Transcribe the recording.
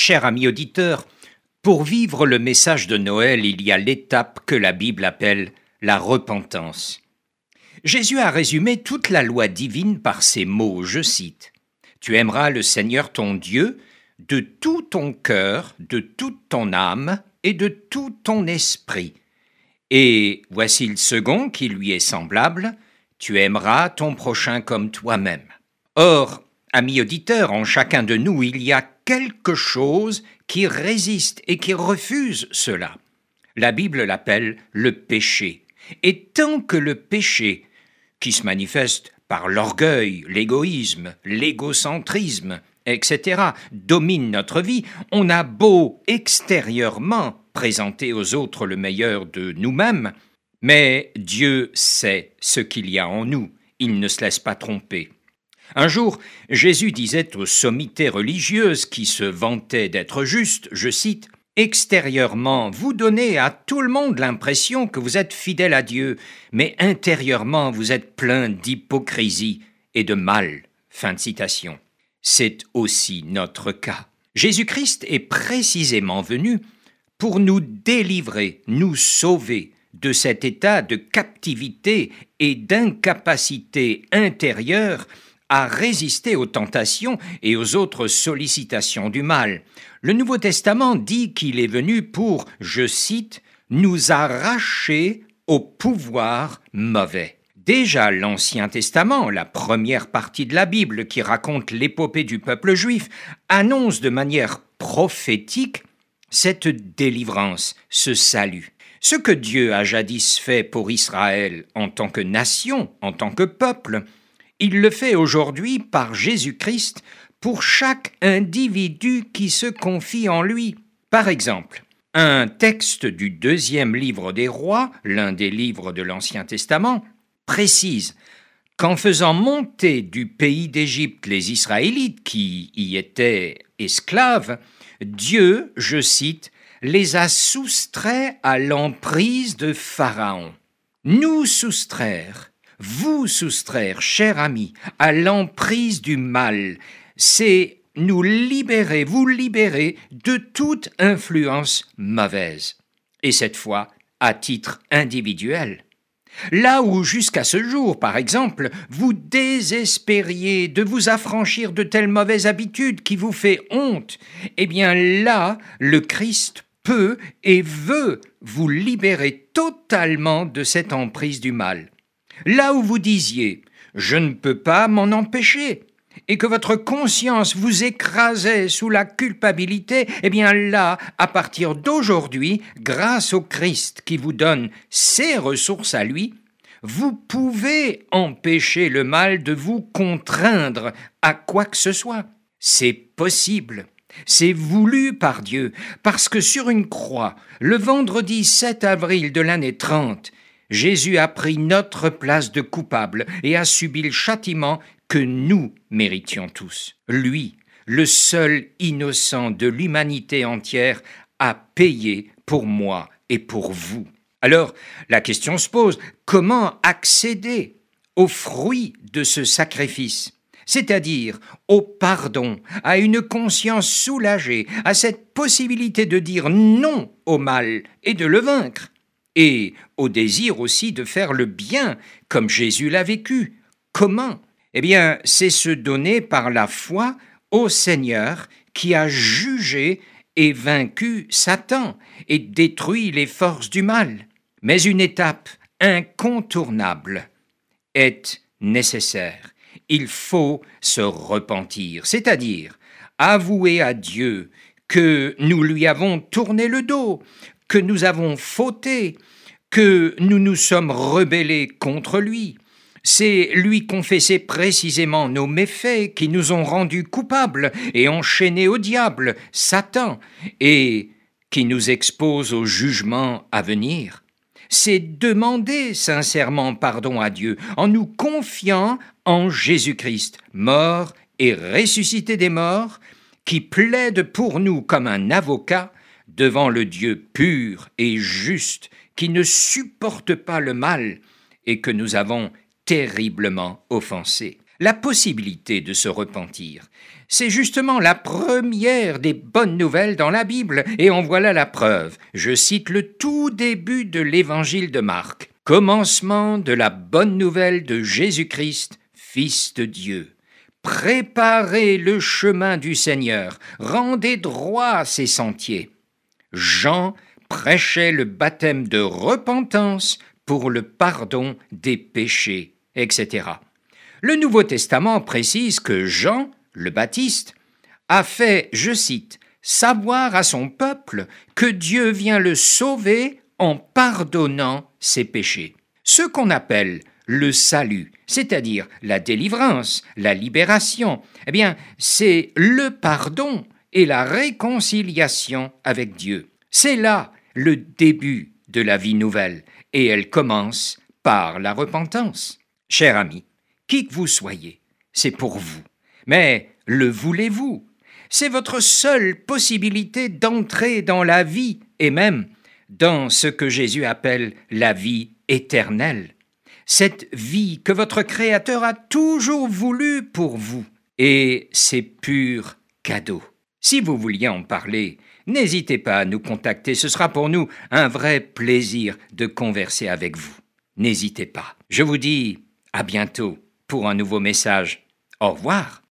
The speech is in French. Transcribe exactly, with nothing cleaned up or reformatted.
Cher ami auditeur, pour vivre le message de Noël, il y a l'étape que la Bible appelle la repentance. Jésus a résumé toute la loi divine par ces mots, je cite « Tu aimeras le Seigneur ton Dieu de tout ton cœur, de toute ton âme et de tout ton esprit. Et voici le second qui lui est semblable, tu aimeras ton prochain comme toi-même. » Or, amis auditeurs, en chacun de nous, il y a quelque chose qui résiste et qui refuse cela. La Bible l'appelle le péché. Et tant que le péché, qui se manifeste par l'orgueil, l'égoïsme, l'égocentrisme, et cetera, domine notre vie, on a beau extérieurement présenter aux autres le meilleur de nous-mêmes, mais Dieu sait ce qu'il y a en nous, il ne se laisse pas tromper. Un jour, Jésus disait aux sommités religieuses qui se vantaient d'être justes, je cite, « Extérieurement, vous donnez à tout le monde l'impression que vous êtes fidèle à Dieu, mais intérieurement, vous êtes plein d'hypocrisie et de mal. » Fin de citation. C'est aussi notre cas. Jésus-Christ est précisément venu pour nous délivrer, nous sauver de cet état de captivité et d'incapacité intérieure à résister aux tentations et aux autres sollicitations du mal. Le Nouveau Testament dit qu'il est venu pour, je cite, « nous arracher au pouvoir mauvais ». Déjà l'Ancien Testament, la première partie de la Bible qui raconte l'épopée du peuple juif, annonce de manière prophétique cette délivrance, ce salut. Ce que Dieu a jadis fait pour Israël en tant que nation, en tant que peuple, il le fait aujourd'hui par Jésus-Christ pour chaque individu qui se confie en lui. Par exemple, un texte du deuxième livre des Rois, l'un des livres de l'Ancien Testament, précise qu'en faisant monter du pays d'Égypte les Israélites qui y étaient esclaves, Dieu, je cite, les a soustraits à l'emprise de Pharaon. Nous soustraire, vous soustraire, chers amis, à l'emprise du mal, c'est nous libérer, vous libérer de toute influence mauvaise. Et cette fois, à titre individuel. Là où jusqu'à ce jour, par exemple, vous désespériez de vous affranchir de telles mauvaises habitudes qui vous fait honte, eh bien là, le Christ peut et veut vous libérer totalement de cette emprise du mal. Là où vous disiez « je ne peux pas m'en empêcher » et que votre conscience vous écrasait sous la culpabilité, eh bien là, à partir d'aujourd'hui, grâce au Christ qui vous donne ses ressources à lui, vous pouvez empêcher le mal de vous contraindre à quoi que ce soit. C'est possible. C'est voulu par Dieu, parce que sur une croix, le vendredi sept avril de l'année trente, Jésus a pris notre place de coupable et a subi le châtiment que nous méritions tous. Lui, le seul innocent de l'humanité entière, a payé pour moi et pour vous. Alors, la question se pose, comment accéder au fruit de ce sacrifice ? C'est-à-dire au pardon, à une conscience soulagée, à cette possibilité de dire non au mal et de le vaincre, et au désir aussi de faire le bien, comme Jésus l'a vécu. Comment ? Eh bien, c'est se donner par la foi au Seigneur qui a jugé et vaincu Satan et détruit les forces du mal. Mais une étape incontournable est nécessaire. Il faut se repentir, c'est-à-dire avouer à Dieu que nous lui avons tourné le dos, que nous avons fauté, que nous nous sommes rebellés contre lui. C'est lui confesser précisément nos méfaits qui nous ont rendus coupables et enchaînés au diable, Satan, et qui nous expose au jugement à venir. C'est demander sincèrement pardon à Dieu en nous confiant en Jésus-Christ, mort et ressuscité des morts, qui plaide pour nous comme un avocat devant le Dieu pur et juste, qui ne supporte pas le mal et que nous avons terriblement offensé. La possibilité de se repentir, c'est justement la première des bonnes nouvelles dans la Bible, et en voilà la preuve. Je cite le tout début de l'évangile de Marc. Commencement de la bonne nouvelle de Jésus-Christ, Fils de Dieu. Préparez le chemin du Seigneur, rendez droit ses sentiers. Jean prêchait le baptême de repentance pour le pardon des péchés, et cetera. Le Nouveau Testament précise que Jean, le Baptiste, a fait, je cite, « savoir à son peuple que Dieu vient le sauver en pardonnant ses péchés ». Ce qu'on appelle le salut, c'est-à-dire la délivrance, la libération, eh bien, c'est le pardon et la réconciliation avec Dieu. C'est là le début de la vie nouvelle, et elle commence par la repentance. Cher ami, qui que vous soyez, c'est pour vous. Mais le voulez-vous? C'est votre seule possibilité d'entrer dans la vie, et même dans ce que Jésus appelle la vie éternelle. Cette vie que votre Créateur a toujours voulu pour vous. Et c'est pur cadeau. Si vous vouliez en parler, n'hésitez pas à nous contacter. Ce sera pour nous un vrai plaisir de converser avec vous. N'hésitez pas. Je vous dis à bientôt pour un nouveau message. Au revoir.